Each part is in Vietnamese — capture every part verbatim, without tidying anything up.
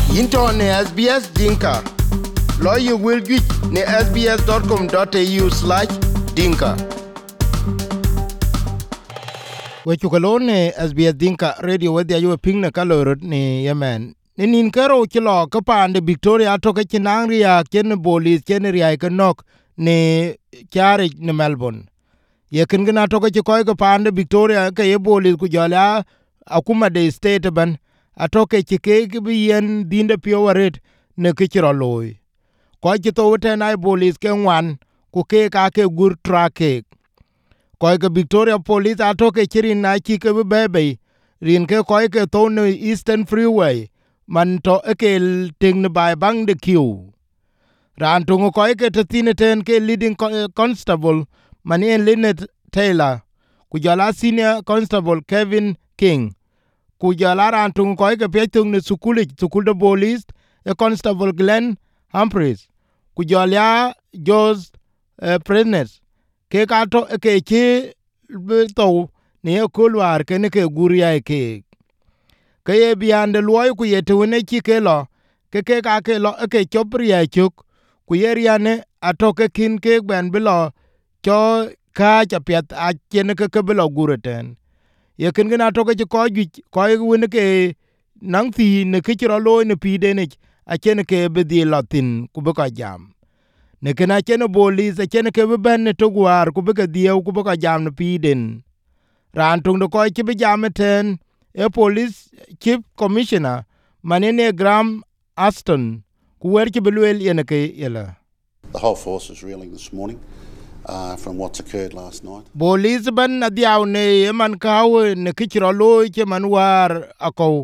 Into ne S B S Dinka. Lawyer will get ne sbs dot com dot a u slash dinka. We chukalone ne S B S Dinka radio with the ping na kalorot ne Yemen. Ne nin karo chilo kapande Victoria to ka chinangria ken bolis ken ria ka nok ne chari ne Melbourne. Ye ken gna to ka chikoy ka pande Victoria ka ye bolis ku jala akuma de state ban atoke chike bi yen dinde pio waret ne kichiro loy ko jito wote na bolis ke wan ku ke ka ke gur trake ko ke Victoria police atoke chiri na chike bi bebe rin ke ko ke to no Eastern Freeway man to ke ting ne bai bang de queue ran to ko ke tine ten ke leading constable man en Lynette Taylor ku jala senior constable Kevin King ku jala ran tung ko ke petung ne sukuli sukul de bolis e constable Glenn Humphreys ku jala George uh, Presnes ke ka to ke ke to ne ko war ke ne ke guria ke ke ye biande loy ku ye to ne ki ke lo ke ke ka ke lo ke chopria chuk ku ye riane atoke kin ke ben bilo cho ka cha pet a chen ke ke bilo gureten ye ken gna to ke ko ju ko won ke nang ti ne ke ro lo ne pi de ne a chen ke be di latin ku be ka jam ne ken a chen bolis a chen ke be ben ne to gwar ku be ka di ku be ka jam ne pi den ran tung de ko ke be jam ten e police chief commissioner manene Graham Aston ku wer ke be luel ye ne ke yela. The whole force is reeling this morning uh, from what's occurred last night. Bolis ban na diaw ne man kaw ne kichiro loy ke man war ako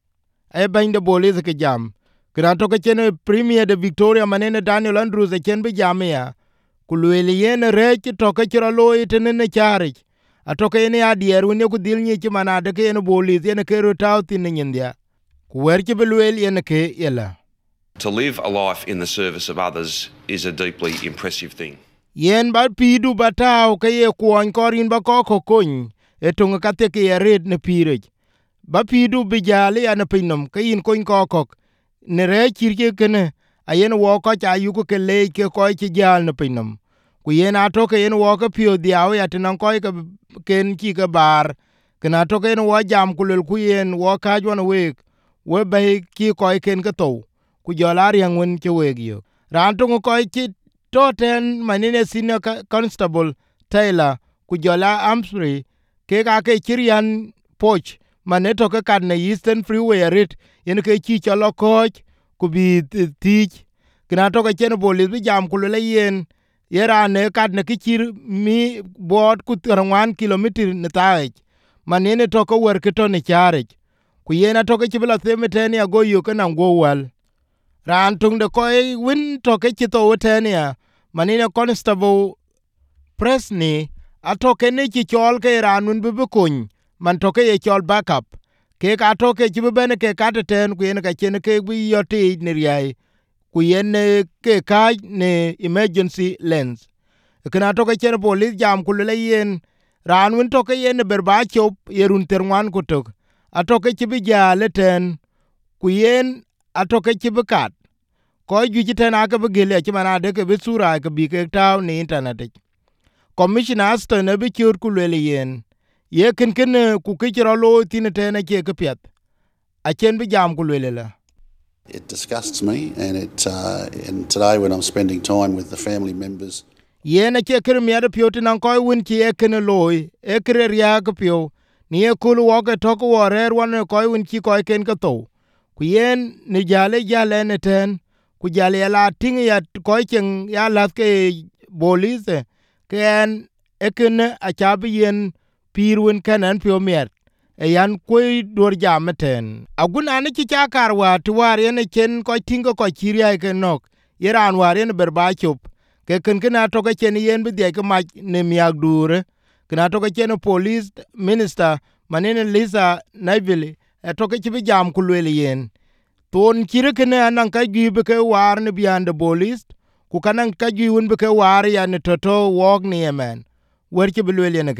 e ban de bolis ke jam kran to ke chen premier de Victoria manene Daniel Andrews e chen be jam ya kulweli yen re to ke chiro loy tene ne chari atoke ne adier woni ku dil ni ti manade ke ne bolis ne ke rotaw tin ne ndia ku wer ke belwel yen ke yela. To live a life in the service of others is a deeply impressive thing. Yen ba pidu batao ke ye kuon korin ba ko ko kun etung ka te ke red ne pire ba pidu bijali ana pinom ke yin kun ko ko ne re kirke kene ayen wo ko cha yu ko ke le ke ko ti jal ne pinom ku yen ato ke yen wo ko pio diaw ya tinan ko ke ken ki ke bar kana to ke wo jam ku le ku yen wo ka jwana we we ba ki ko ken ke to ku jolar yang won ke we gi ran to ko ti Toten manine senior constable Taylor ku jola Amsbury ke ka ke kirian poch maneto ke kad ne Eastern Freeway rit yen ke chi cholo coach ku bi tich kna to ke chen bolis bi jam ku le yen yera ne kad ne kichir mi board ku one kilometer ne tae manine to ko wer ke to ne chare ku yena to ke chibla themeten ya go yo kana go wal ran tung de koi win to ke chito wetenia manine constable Presney atoke ne chi chol ke ran win bi kun man to ke ye chol backup ke ka to ke chi bene ke ka ten ku yen ka chen ke bi yoti ne riai ku yen ke ka ne emergency lens kana to ke chen police jam ku le yen ran win to ke yen berba chop yerun terwan ku to atoke chi bi jale ten ku yen atoke chi bi kat ko ju jiten aka be gele ci manade ke be sura ke bi ke taw ni internet commissioner Aston ne be chur ku le yen ye ken ken ku ke ro lo tin te na ke ke pet a chen be jam ku le la. It disgusts me, and it uh, and today when I'm spending time with the family members. Ye na ke ker mi ada piot nan ko won ki e ken loy e kre ria ke pio ni e ku wo ke to ko rer won ko won ki ko ken ke to ku yen ni jale jale ne ten ku jale la ting ya ko chen ya la ke bolis ken eken a chabi yen pirwen kanan pio mier e yan koi dor jameten agun ani ki chakar wa tuwar yen chen ko tingo ko chiria ke nok yeran war yen berba chop ke ken kana to ke chen yen bi de ke ma ne miag dure kana to ke chen police minister manene Lisa Navili e to ke bi jam kulwele yen ton kire kene anan ka gibe ke war ne biande bolis ku kanan ka giun be ke war ya ne toto wog ni yemen wer ke bilwel ne ke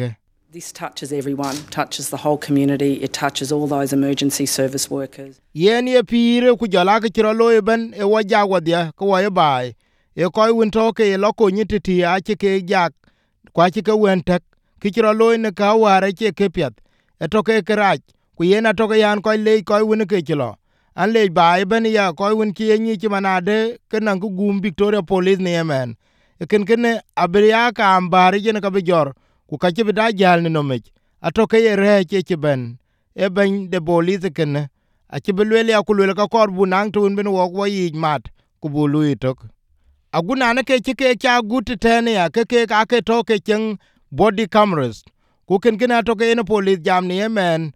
This touches everyone, touches the whole community, it touches all those emergency service workers. Yen ye pire ku jala ke chiro loy ben e waja wadia ko wa bai. E koy win to ke lo ko nyititi a che ke jak kwa che ke wen tek ke chiro loy ne ka ware che ke piat. E to ke krach ku yen a to ke yan koy le koy win ke chilo. An le bai ben ya koy win ki nyi chi manade ke nan ku gum Victoria Police ne yemen. E ken ken abriya ka ambari je ne ka bijor. Ku ka ci bida jal ni nomej atoke ye re che che ben e ben de police ken a ci belwele akulwele ka kor bu nang tun ben wo wo yi mat ku bu lu itok aguna ne ke ci ke cha gut tene ya ke ke ka ke to ke chen body cameras ku ken ken atoke ne police jam ni men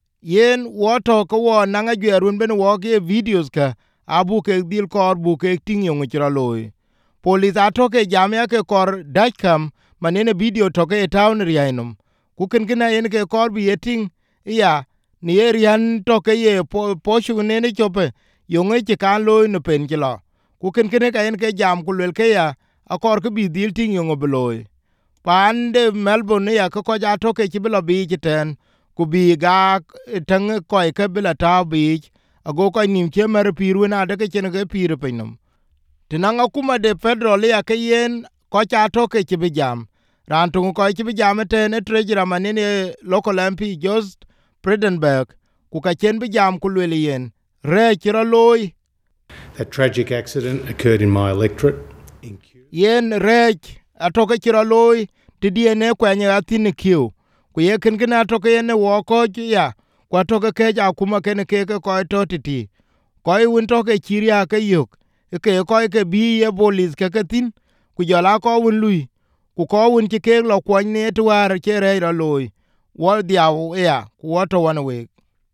yen wo to ko wo nang a gwerun ben wo ke videos ka abu ke dil kor bu ke ting yo ngira loy police atoke jam ya ke kor dashcam manene video toke e town riainom kuken kina yen ke korbi yeting ya ni erian toke ye po poshu nene chope yonge che kan loy no pen kilo kuken kine ka yen ke jam kulel ke ya akor ke bi dil ting yongo beloy pande Melbourne ya ko ja toke chi bilo bi ten ku bi ga tang ko ke bila ta bi ago ko nim che mer piru na de ke chen ke piru penom tinanga kuma de federal ya ke yen ko cha toke chi bi jam ran tungu ko chi bijam te ne treasurer manene local M P Just Predenberg ku ka chen bijam ku le yen re chira loy. That tragic accident occurred in my electorate in Kew. Yen re atoke chira loy ti D N A kwa nya tin Kew ku ye ken ken atoke yen wo ko ya ku atoke ke ja kuma ken ke ke ko to ti ko i win toke chiria ke yok ke ko ke bi ye police ke ke tin ku jala ko win lui ku ko wun ci ke lo kwon ne twar ke re ro loy wo dia ya ku wato one week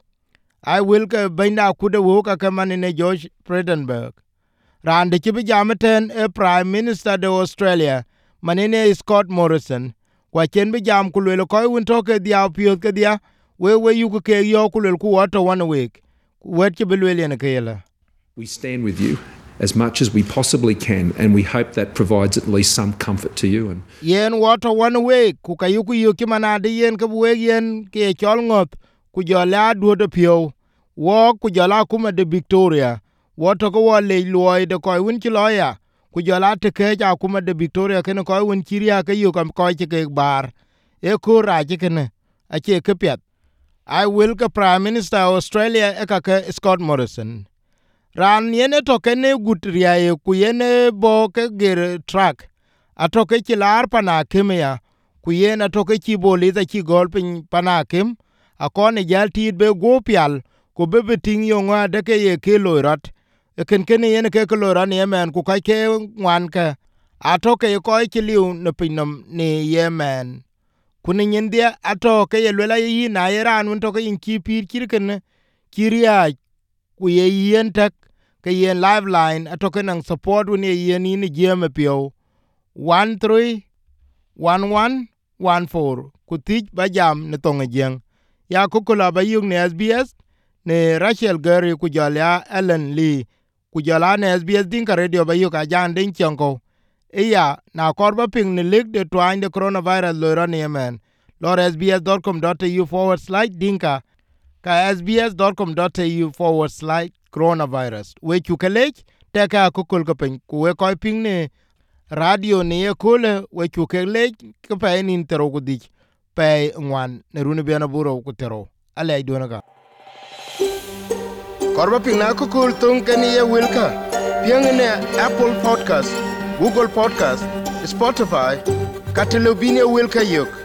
I will ke binda ku de wo ka ka manene George Predenberg ran de ci bi jamten e Prime Minister de Australia manene Scott Morrison kwa chen bi jam ku le ko wun to ke dia pio ke dia we we yu ke yo ku le ku wato one week wet ci bi le ne ke la. We stand with you as much as we possibly can, and we hope that provides at least some comfort to you. And yen water one week ku kayu ku yu ki manade yen ke we yen ke chol ngot ku jola du de pio wo ku jola kuma de Victoria water ko le loy de ko win ki loya ku jola te ke ja kuma de Victoria ken ko win kiria ke yu kam ko ke bar e ko ra ke ken a che ke pet I will ke Prime Minister Australia e ka ke Scott Morrison ran yene to kene gut riaye ku yene bo ke ger track atoke ci lar pana kemya ku yene atoke ci boli da ci gol pin pana kem akone jalti be go pial ku be beting yo nga de ke ye ke lorat e ken ken yene ke loran yemen ku ka ke wan ka atoke ko ci liu no pinom ni yemen kuni nyendia atoke ye lela yi na iran un to ke in ki pir kirken kiria ku ye yen tak ke yen liveline atoke nang support when ye yen ni jeme pio one three one one one four ku tij ba jam ne tonga jeng ya ku kula ba yung ne S B S ne Rachel Gary ku jala Ellen Lee ku jala ne S B S din ka radio ba yuka jan den chonko e ya na korba ping ne lig de twain de coronavirus lo ran yemen lor sbs.com.au forward slash dinka ka sbs.com.au forward slash coronavirus we chukelech teka kukul kapen kuwe koi ping ne radio ne ye kule we chukelech kape nin tero kudich pe ngwan ne runi biana buro kutero ale ay duwana ka korba ping na kukul tung kani ye wilka piang ne Apple Podcast, Google Podcast, Spotify, Catalubinia wilka yok